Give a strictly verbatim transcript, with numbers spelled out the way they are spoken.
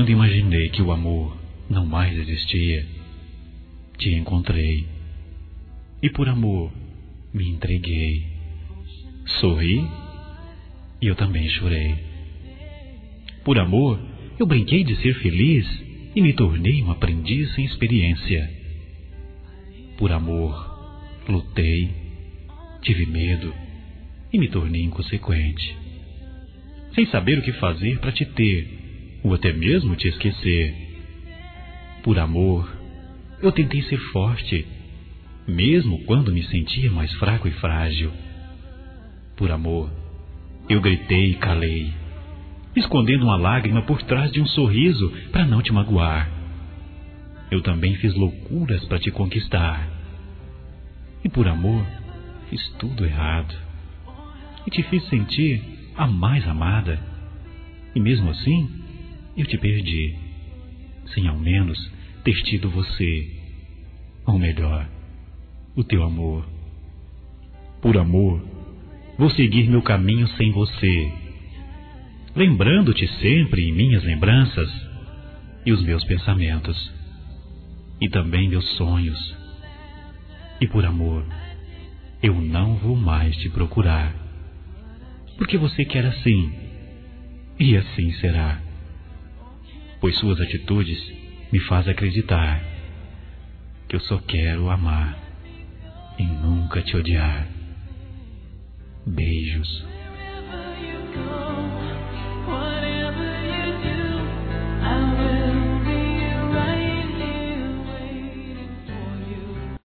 quando imaginei que o amor não mais existia, te encontrei. E por amor me entreguei. Sorri e eu também chorei. Por amor eu brinquei de ser feliz e me tornei um aprendiz sem experiência. Por amor lutei, tive medo e me tornei inconsequente, sem saber o que fazer para te ter, ou até mesmo te esquecer. Por amor, eu tentei ser forte, mesmo quando me sentia mais fraco e frágil. Por amor, eu gritei e calei, escondendo uma lágrima por trás de um sorriso para não te magoar. Eu também fiz loucuras para te conquistar. E por amor, fiz tudo errado. E te fiz sentir a mais amada. E mesmo assim, eu te perdi, sem ao menos ter tido você. Ou melhor, o teu amor. Por amor, vou seguir meu caminho sem você, lembrando-te sempre em minhas lembranças e os meus pensamentos, e também meus sonhos. E por amor, eu não vou mais te procurar, porque você quer assim, e assim será, pois suas atitudes me fazem acreditar que eu só quero amar e nunca te odiar. Beijos.